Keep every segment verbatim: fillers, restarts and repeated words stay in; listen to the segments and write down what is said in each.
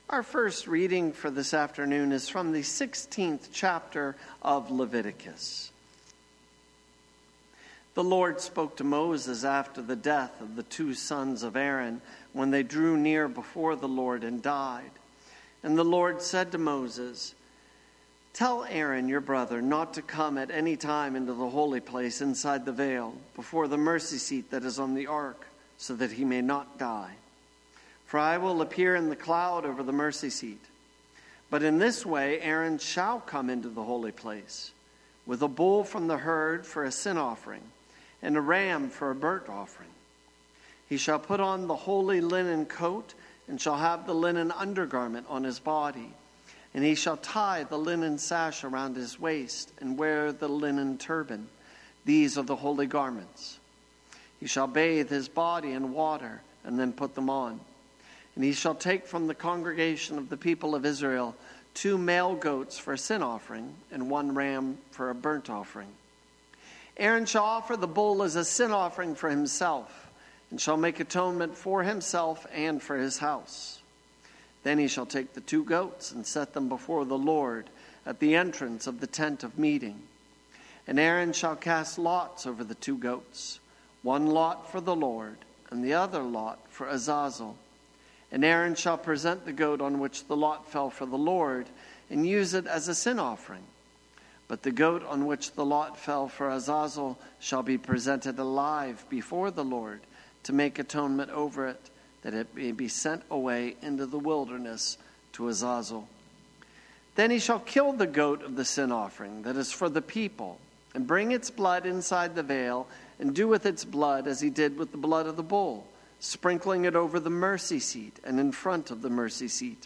Our first reading for this afternoon is from the sixteenth chapter of Leviticus. The Lord spoke to Moses after the death of the two sons of Aaron, when they drew near before the Lord and died. And the Lord said to Moses, "Tell Aaron your brother not to come at any time into the holy place inside the veil, before the mercy seat that is on the ark, so that he may not die. For I will appear in the cloud over the mercy seat. But in this way Aaron shall come into the holy place, with a bull from the herd for a sin offering, and a ram for a burnt offering. He shall put on the holy linen coat, and shall have the linen undergarment on his body. And he shall tie the linen sash around his waist, and wear the linen turban. These are the holy garments. He shall bathe his body in water, and then put them on. And he shall take from the congregation of the people of Israel two male goats for a sin offering, and one ram for a burnt offering. Aaron shall offer the bull as a sin offering for himself, and shall make atonement for himself and for his house. Then he shall take the two goats and set them before the Lord at the entrance of the tent of meeting. And Aaron shall cast lots over the two goats, one lot for the Lord, and the other lot for Azazel. And Aaron shall present the goat on which the lot fell for the Lord, and use it as a sin offering. But the goat on which the lot fell for Azazel shall be presented alive before the Lord, to make atonement over it, that it may be sent away into the wilderness to Azazel. Then he shall kill the goat of the sin offering that is for the people, and bring its blood inside the veil, and do with its blood as he did with the blood of the bull, sprinkling it over the mercy seat and in front of the mercy seat.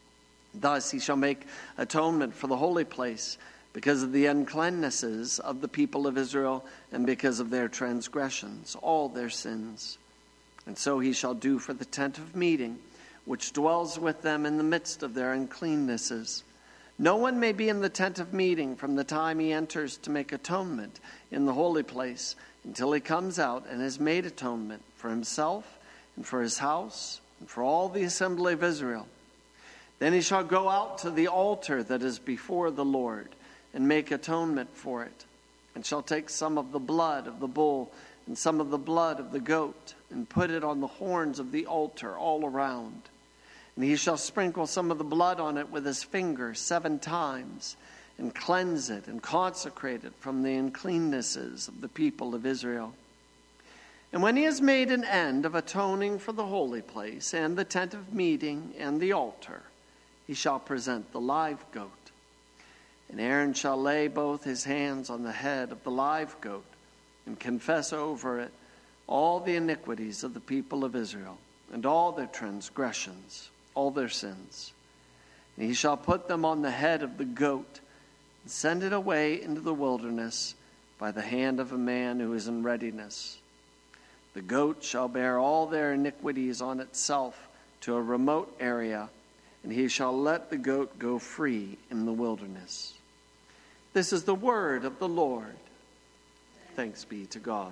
Thus he shall make atonement for the holy place, because of the uncleannesses of the people of Israel, and because of their transgressions, all their sins. And so he shall do for the tent of meeting, which dwells with them in the midst of their uncleannesses. No one may be in the tent of meeting from the time he enters to make atonement in the holy place, until he comes out and has made atonement for himself and for his house and for all the assembly of Israel. Then he shall go out to the altar that is before the Lord, and make atonement for it, and shall take some of the blood of the bull and some of the blood of the goat, and put it on the horns of the altar all around. And he shall sprinkle some of the blood on it with his finger seven times, and cleanse it and consecrate it from the uncleannesses of the people of Israel. And when he has made an end of atoning for the holy place, and the tent of meeting, and the altar, he shall present the live goat. And Aaron shall lay both his hands on the head of the live goat, and confess over it all the iniquities of the people of Israel, and all their transgressions, all their sins. And he shall put them on the head of the goat, and send it away into the wilderness by the hand of a man who is in readiness. The goat shall bear all their iniquities on itself to a remote area, and he shall let the goat go free in the wilderness." This is the word of the Lord. Thanks be to God.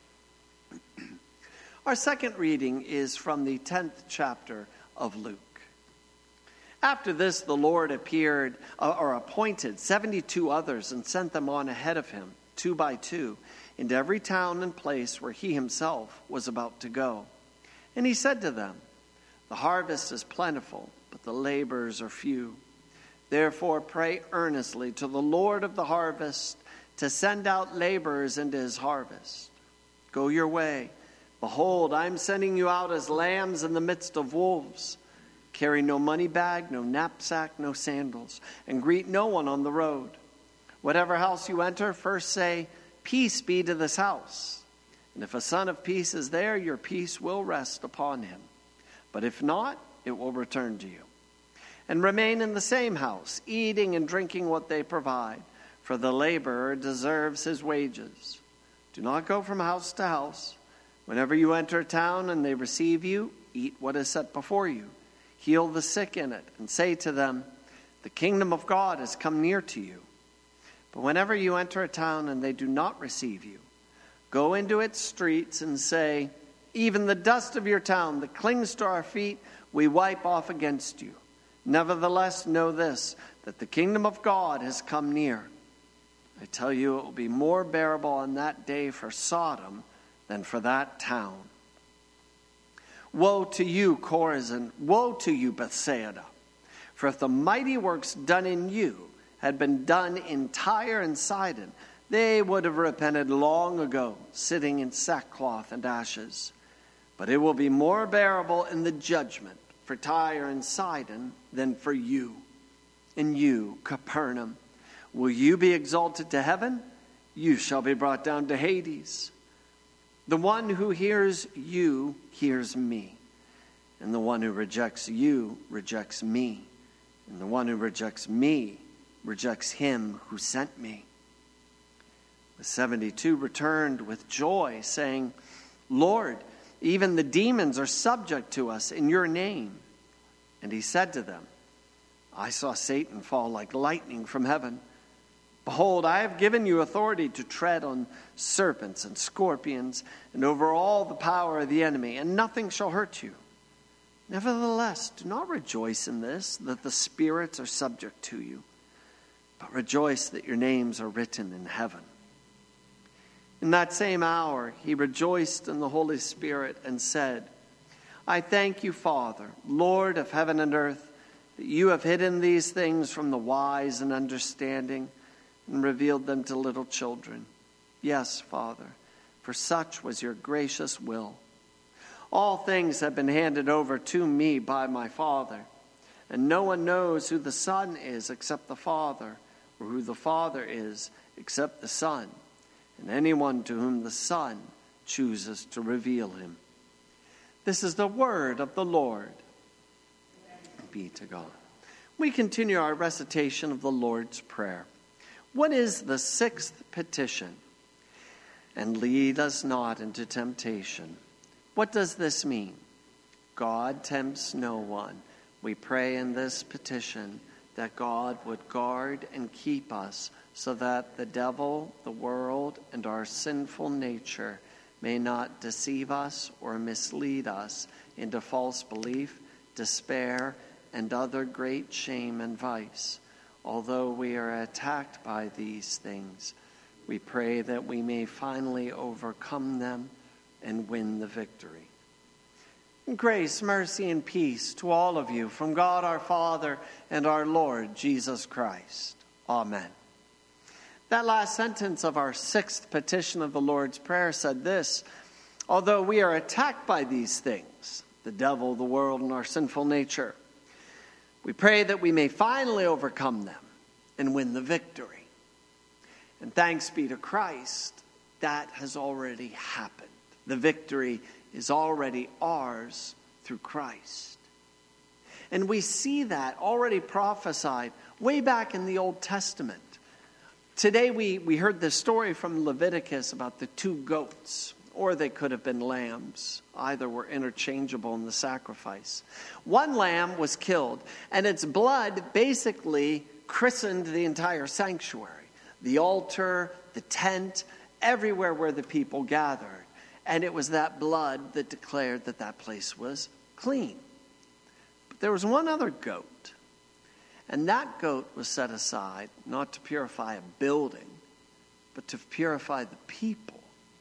Our second reading is from the tenth chapter of Luke. After this, the Lord appeared uh, or appointed seventy-two others and sent them on ahead of him, two by two, into every town and place where he himself was about to go. And he said to them, "The harvest is plentiful, but the laborers are few. Therefore pray earnestly to the Lord of the harvest to send out laborers into his harvest. Go your way. Behold, I am sending you out as lambs in the midst of wolves. Carry no money bag, no knapsack, no sandals, and greet no one on the road. Whatever house you enter, first say, 'Peace be to this house.' And if a son of peace is there, your peace will rest upon him. But if not, it will return to you. And remain in the same house, eating and drinking what they provide, for the laborer deserves his wages. Do not go from house to house. Whenever you enter a town and they receive you, eat what is set before you. Heal the sick in it, and say to them, 'The kingdom of God has come near to you.' But whenever you enter a town and they do not receive you, go into its streets and say, 'Even the dust of your town that clings to our feet, we wipe off against you. Nevertheless, know this, that the kingdom of God has come near. I tell you, it will be more bearable on that day for Sodom than for that town. Woe to you, Chorazin! Woe to you, Bethsaida! For if the mighty works done in you had been done in Tyre and Sidon, they would have repented long ago, sitting in sackcloth and ashes. But it will be more bearable in the judgment for Tyre and Sidon than for you. And you, Capernaum, will you be exalted to heaven? You shall be brought down to Hades. The one who hears you hears me, and the one who rejects you rejects me, and the one who rejects me rejects him who sent me. The seventy-two returned with joy, saying, Lord, even the demons are subject to us in your name. And he said to them, I saw Satan fall like lightning from heaven. Behold, I have given you authority to tread on serpents and scorpions and over all the power of the enemy, and nothing shall hurt you. Nevertheless, do not rejoice in this, that the spirits are subject to you, but rejoice that your names are written in heaven. In that same hour, he rejoiced in the Holy Spirit and said, I thank you, Father, Lord of heaven and earth, that you have hidden these things from the wise and understanding and revealed them to little children. Yes, Father, for such was your gracious will. All things have been handed over to me by my Father, and no one knows who the Son is except the Father, or who the Father is except the Son, and anyone to whom the Son chooses to reveal him. This is the word of the Lord. Be to God. We continue our recitation of the Lord's Prayer. What is the sixth petition? And lead us not into temptation. What does this mean? God tempts no one. We pray in this petition that God would guard and keep us so that the devil, the world, and our sinful nature may not deceive us or mislead us into false belief, despair, and other great shame and vice. Although we are attacked by these things, we pray that we may finally overcome them and win the victory. Grace, mercy, and peace to all of you from God our Father and our Lord Jesus Christ. Amen. That last sentence of our sixth petition of the Lord's Prayer said this: although we are attacked by these things, the devil, the world, and our sinful nature, we pray that we may finally overcome them and win the victory. And thanks be to Christ, that has already happened. The victory is already ours through Christ. And we see that already prophesied way back in the Old Testament. Today we, we heard this story from Leviticus about the two goats, or they could have been lambs. Either were interchangeable in the sacrifice. One lamb was killed, and its blood basically christened the entire sanctuary. The altar, the tent, everywhere where the people gathered. And it was that blood that declared that that place was clean. But there was one other goat. And that goat was set aside not to purify a building, but to purify the people.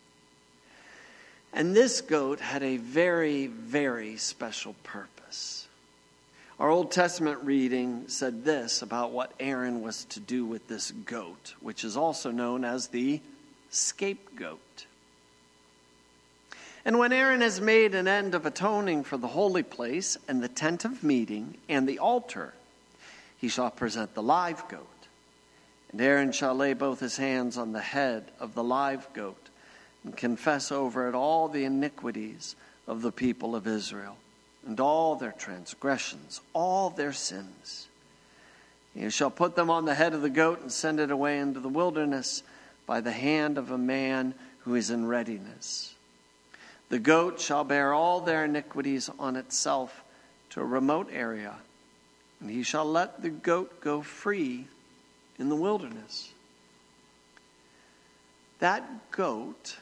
And this goat had a very, very special purpose. Our Old Testament reading said this about what Aaron was to do with this goat, which is also known as the scapegoat. And when Aaron has made an end of atoning for the holy place and the tent of meeting and the altar, he shall present the live goat. And Aaron shall lay both his hands on the head of the live goat and confess over it all the iniquities of the people of Israel and all their transgressions, all their sins. He shall put them on the head of the goat and send it away into the wilderness by the hand of a man who is in readiness. The goat shall bear all their iniquities on itself to a remote area, and he shall let the goat go free in the wilderness. That goat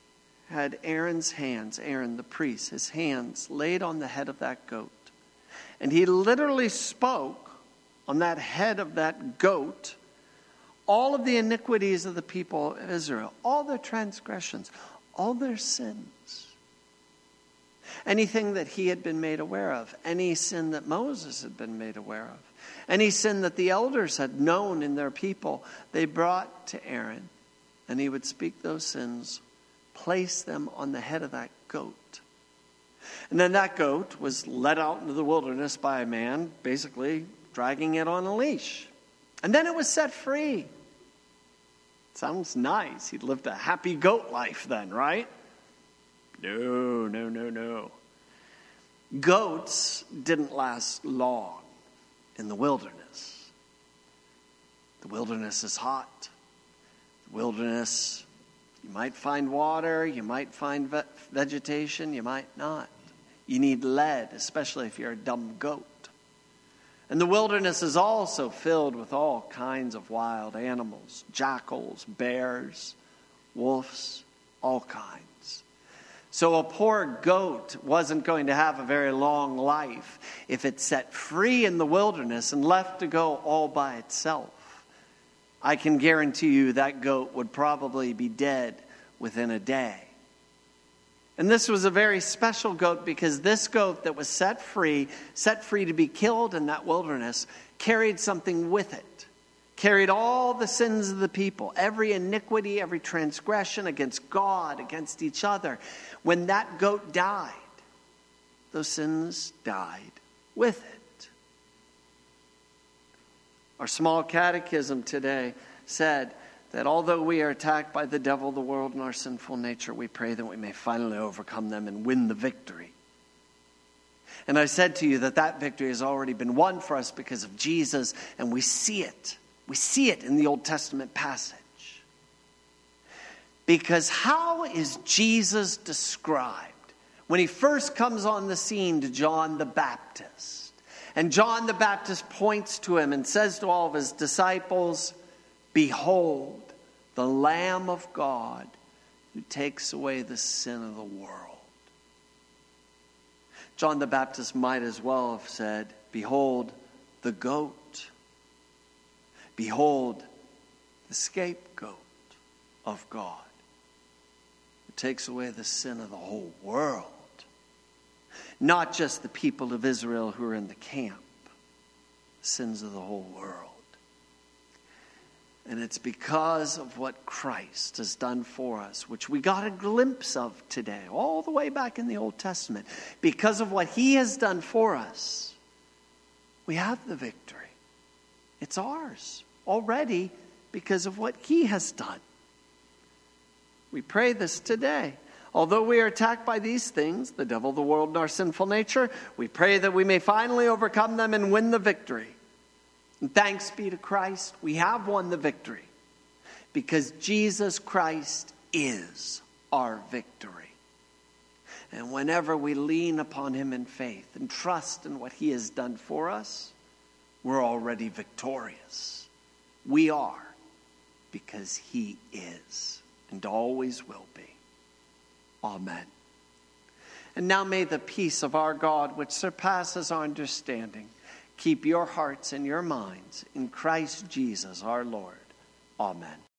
had Aaron's hands, Aaron the priest, his hands laid on the head of that goat. And he literally spoke on that head of that goat all of the iniquities of the people of Israel, all their transgressions, all their sins. Anything that he had been made aware of, any sin that Moses had been made aware of, any sin that the elders had known in their people, they brought to Aaron, and he would speak those sins, place them on the head of that goat. And then that goat was led out into the wilderness by a man, basically dragging it on a leash. And then it was set free. Sounds nice. He'd lived a happy goat life then, right? No, no, no, no. Goats didn't last long in the wilderness. The wilderness is hot. The wilderness, you might find water, you might find ve- vegetation, you might not. You need lead, especially if you're a dumb goat. And the wilderness is also filled with all kinds of wild animals, jackals, bears, wolves, all kinds. So a poor goat wasn't going to have a very long life if it's set free in the wilderness and left to go all by itself. I can guarantee you that goat would probably be dead within a day. And this was a very special goat because this goat that was set free, set free to be killed in that wilderness, carried something with it. Carried all the sins of the people, every iniquity, every transgression against God, against each other. When that goat died, those sins died with it. Our small catechism today said that although we are attacked by the devil, the world, and our sinful nature, we pray that we may finally overcome them and win the victory. And I said to you that that victory has already been won for us because of Jesus, and we see it. We see it in the Old Testament passage. Because how is Jesus described when he first comes on the scene to John the Baptist? And John the Baptist points to him and says to all of his disciples, "Behold, the Lamb of God who takes away the sin of the world." John the Baptist might as well have said, "Behold, the goat. Behold, the scapegoat of God who takes away the sin of the whole world." Not just the people of Israel who are in the camp, the sins of the whole world. And it's because of what Christ has done for us, which we got a glimpse of today, all the way back in the Old Testament. Because of what he has done for us, we have the victory. It's ours already because of what he has done. We pray this today. Although we are attacked by these things, the devil, the world, and our sinful nature, we pray that we may finally overcome them and win the victory. And thanks be to Christ, we have won the victory because Jesus Christ is our victory. And whenever we lean upon him in faith and trust in what he has done for us, we're already victorious. We are because he is and always will be. Amen. And now may the peace of our God, which surpasses our understanding, keep your hearts and your minds in Christ Jesus our Lord. Amen.